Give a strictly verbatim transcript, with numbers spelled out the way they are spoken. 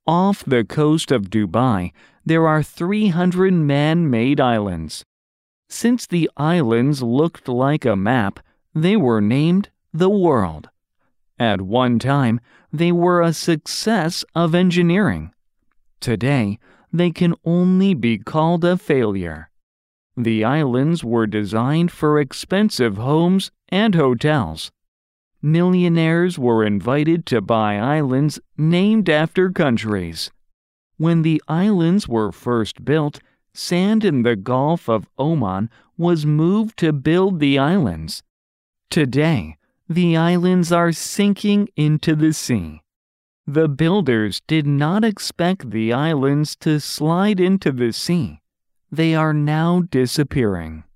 Off the coast of Dubai, there are three hundred man-made islands. Since the islands looked like a map, they were named the world. At one time, they were a success of engineering. Today, they can only be called a failure. The islands were designed for expensive homes and hotels. Millionaires were invited to buy islands named after countries. When the islands were first built, sand in the Gulf of Oman was moved to build the islands. Today, the islands are sinking into the sea. The builders did not expect the islands to slide into the sea. They are now disappearing.